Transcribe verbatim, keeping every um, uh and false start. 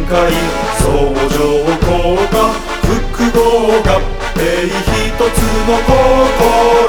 会相乗効果複合合併一つの心